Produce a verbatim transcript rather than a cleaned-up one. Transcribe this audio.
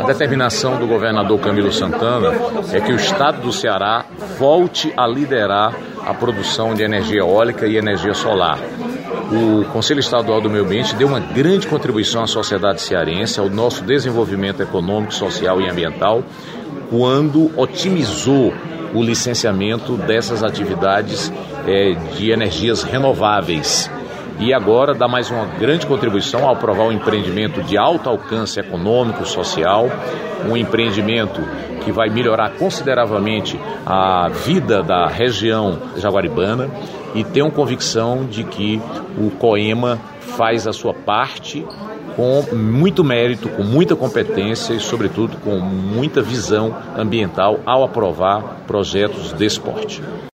determinação do governador Camilo Santana é que o estado do Ceará volte a liderar a produção de energia eólica e energia solar. O Conselho Estadual do Meio Ambiente deu uma grande contribuição à sociedade cearense, ao nosso desenvolvimento econômico, social e ambiental, quando otimizou o licenciamento dessas atividades é, de energias renováveis. E agora dá mais uma grande contribuição ao aprovar um empreendimento de alto alcance econômico, social, um empreendimento que vai melhorar consideravelmente a vida da região jaguaribana, e tenho convicção de que o COEMA faz a sua parte com muito mérito, com muita competência e, sobretudo, com muita visão ambiental ao aprovar projetos desse porte.